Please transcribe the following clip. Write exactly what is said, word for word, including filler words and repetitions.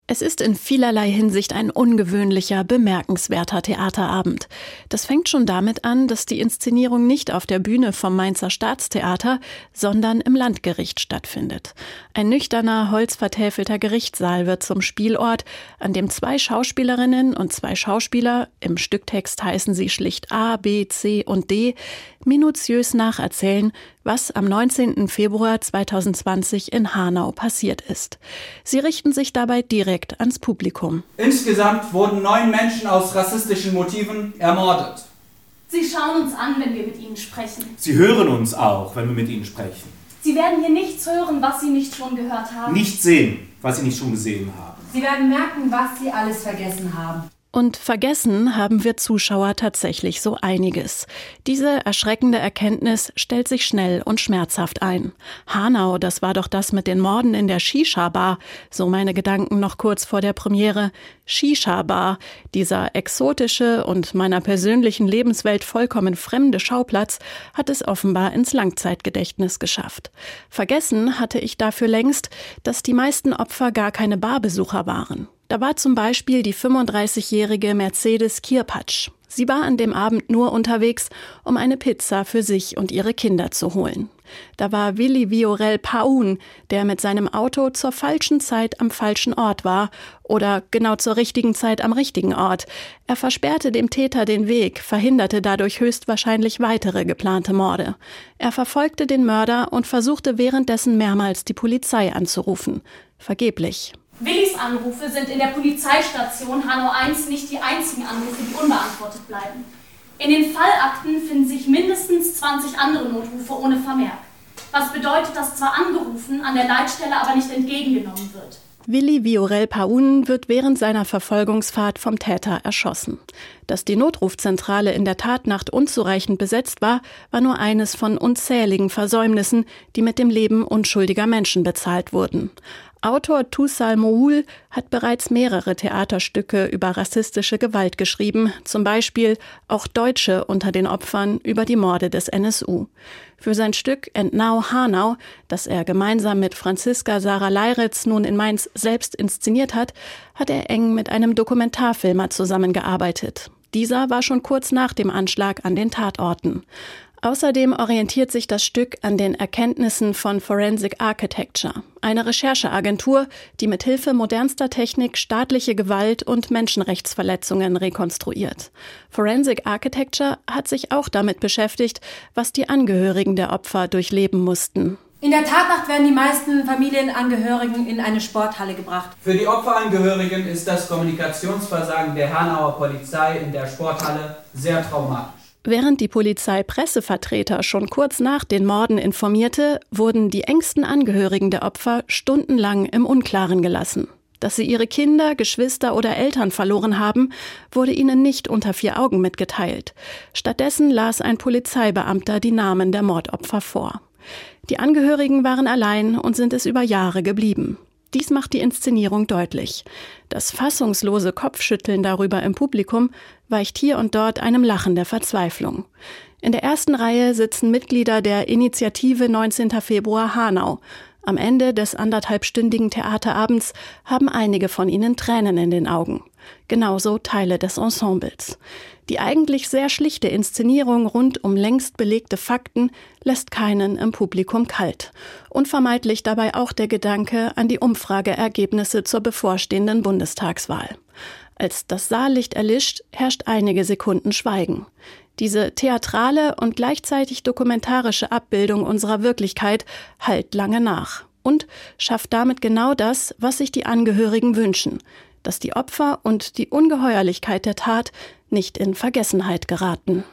Es ist in vielerlei Hinsicht ein ungewöhnlicher, bemerkenswerter Theaterabend. Das fängt schon damit an, dass die Inszenierung nicht auf der Bühne vom Mainzer Staatstheater, sondern im Landgericht stattfindet. Ein nüchterner, holzvertäfelter Gerichtssaal wird zum Spielort, an dem zwei Schauspielerinnen und zwei Schauspieler, im Stücktext heißen sie schlicht A, B, C und D, minutiös nacherzählen, was am neunzehnten Februar zweitausendzwanzig in Hanau passiert ist. Sie richten sich dabei direkt ans Publikum. Insgesamt wurden neun Menschen aus rassistischen Motiven ermordet. Sie schauen uns an, wenn wir mit ihnen sprechen. Sie hören uns auch, wenn wir mit ihnen sprechen. Sie werden hier nichts hören, was Sie nicht schon gehört haben. Nicht sehen, was Sie nicht schon gesehen haben. Sie werden merken, was Sie alles vergessen haben. Und vergessen haben wir Zuschauer tatsächlich so einiges. Diese erschreckende Erkenntnis stellt sich schnell und schmerzhaft ein. Hanau, das war doch das mit den Morden in der Shisha-Bar, so meine Gedanken noch kurz vor der Premiere. Shisha-Bar, dieser exotische und meiner persönlichen Lebenswelt vollkommen fremde Schauplatz, hat es offenbar ins Langzeitgedächtnis geschafft. Vergessen hatte ich dafür längst, dass die meisten Opfer gar keine Barbesucher waren. Da war zum Beispiel die fünfunddreißigjährige Mercedes Kirpatsch. Sie war an dem Abend nur unterwegs, um eine Pizza für sich und ihre Kinder zu holen. Da war Willi Viorel Paun, der mit seinem Auto zur falschen Zeit am falschen Ort war oder genau zur richtigen Zeit am richtigen Ort. Er versperrte dem Täter den Weg, verhinderte dadurch höchstwahrscheinlich weitere geplante Morde. Er verfolgte den Mörder und versuchte währenddessen mehrmals die Polizei anzurufen. Vergeblich. Willis Anrufe sind in der Polizeistation Hanau eins nicht die einzigen Anrufe, die unbeantwortet bleiben. In den Fallakten finden sich mindestens zwanzig andere Notrufe ohne Vermerk. Was bedeutet, dass zwar angerufen, an der Leitstelle aber nicht entgegengenommen wird. Willi Viorel Paun wird während seiner Verfolgungsfahrt vom Täter erschossen. Dass die Notrufzentrale in der Tatnacht unzureichend besetzt war, war nur eines von unzähligen Versäumnissen, die mit dem Leben unschuldiger Menschen bezahlt wurden. Autor Tussal Mohool hat bereits mehrere Theaterstücke über rassistische Gewalt geschrieben, zum Beispiel Auch Deutsche unter den Opfern über die Morde des N S U. Für sein Stück And Now Hanau, das er gemeinsam mit Franziska Sarah Leiritz nun in Mainz selbst inszeniert hat, hat er eng mit einem Dokumentarfilmer zusammengearbeitet. Dieser war schon kurz nach dem Anschlag an den Tatorten. Außerdem orientiert sich das Stück an den Erkenntnissen von Forensic Architecture, eine Rechercheagentur, die mit Hilfe modernster Technik staatliche Gewalt und Menschenrechtsverletzungen rekonstruiert. Forensic Architecture hat sich auch damit beschäftigt, was die Angehörigen der Opfer durchleben mussten. In der Tatnacht werden die meisten Familienangehörigen in eine Sporthalle gebracht. Für die Opferangehörigen ist das Kommunikationsversagen der Hanauer Polizei in der Sporthalle sehr traumatisch. Während die Polizei Pressevertreter schon kurz nach den Morden informierte, wurden die engsten Angehörigen der Opfer stundenlang im Unklaren gelassen. Dass sie ihre Kinder, Geschwister oder Eltern verloren haben, wurde ihnen nicht unter vier Augen mitgeteilt. Stattdessen las ein Polizeibeamter die Namen der Mordopfer vor. Die Angehörigen waren allein und sind es über Jahre geblieben. Dies macht die Inszenierung deutlich. Das fassungslose Kopfschütteln darüber im Publikum weicht hier und dort einem Lachen der Verzweiflung. In der ersten Reihe sitzen Mitglieder der Initiative neunzehnten Februar Hanau. Am Ende des anderthalbstündigen Theaterabends haben einige von ihnen Tränen in den Augen. Genauso Teile des Ensembles. Die eigentlich sehr schlichte Inszenierung rund um längst belegte Fakten lässt keinen im Publikum kalt. Unvermeidlich dabei auch der Gedanke an die Umfrageergebnisse zur bevorstehenden Bundestagswahl. Als das Saallicht erlischt, herrscht einige Sekunden Schweigen. Diese theatrale und gleichzeitig dokumentarische Abbildung unserer Wirklichkeit hallt lange nach und schafft damit genau das, was sich die Angehörigen wünschen, dass die Opfer und die Ungeheuerlichkeit der Tat nicht in Vergessenheit geraten.